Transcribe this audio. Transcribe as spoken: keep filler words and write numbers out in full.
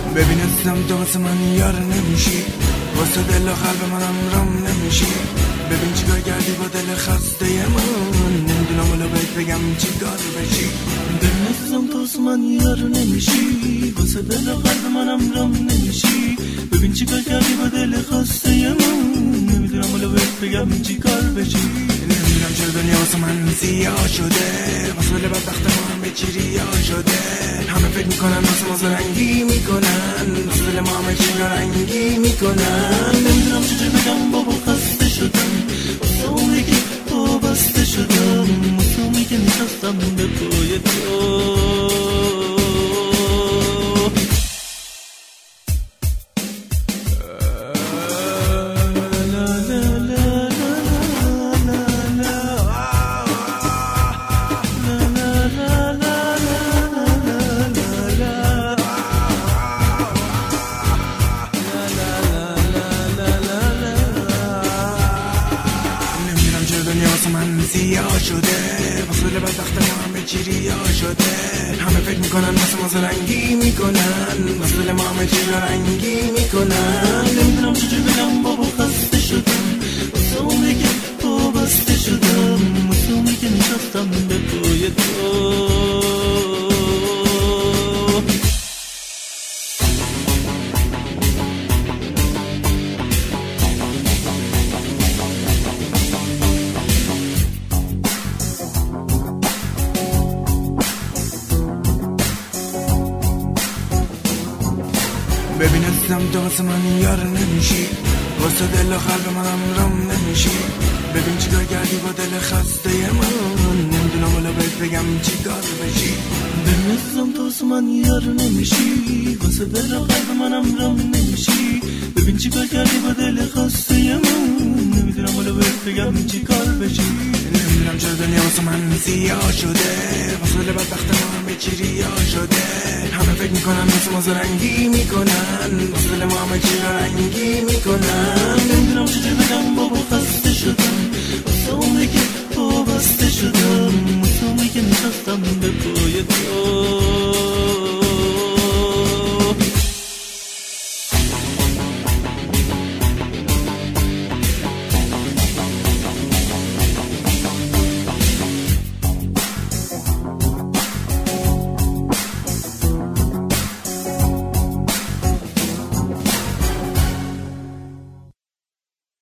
ببین عزیزم تو واسه من یار نمیشی، واسه دل و قلب منم رام نمیشی. ببین چیکار کردی با دل خسته من، نمیدونم ولی بهت بگم چیکار بشی. ببین عزیزم تو واسه من یار نمیشی، واسه دل و قلب منم رام نمیشی. ببین چیکار کردی با دل خسته من، نمیدونم ولی بهت بگم چیکار بشی. نمیدونم چرا دنیا واسه من سیاه شده، واسه دل بدبخت ما همه چی ریا شده. همه فکر میکنن واسه ما زرنگی میکنن، واسه دل ما همه چی رنگی میکنن. نمیدونم چجور بگم بابا خسته شدم، واسه عمری که تو بسته شدم، واسه عمری که نشستم به پای تو. سیاه شده، واسه دل بدبخت ما همه چی ریا شده. همه فکر میکنن واسه ما زرنگی میکنن، واسه دل ما همه چی رنگی میکنن. نمیدونم چجور بگم بابا خسته شدم، واسه عمری که تو بسته شدم، واسه عمری که نشستم به پای تو. ببین عزیزم تو واسه من یار نمیشی، واسه دل و قلب منم رام نمیشی. ببین چیکار کردی با دل خسته من، نمیدونم ولی بهت بگم چیکار بشی. ببین عزیزم تو واسه من یار نمیشی، واسه دل و قلب منم رام نمیشی. ببین چیکار کردی با دل خسته من، نمیدونم ولی بهت بگم چیکار بشی. نمیدونم چرا دنیا واسه من سیاه شده، واسه دل بدبخت ما همه چی ریا شده. همه فکر میکنن واسه ما زرنگی میکنن، واسه دل ما همه چی رنگی میکنن. نمیدونم چجور بگم بابا خسته شدم، واسه عمری که تو بسته شدم، واسه عمری که نشستم به پای تو.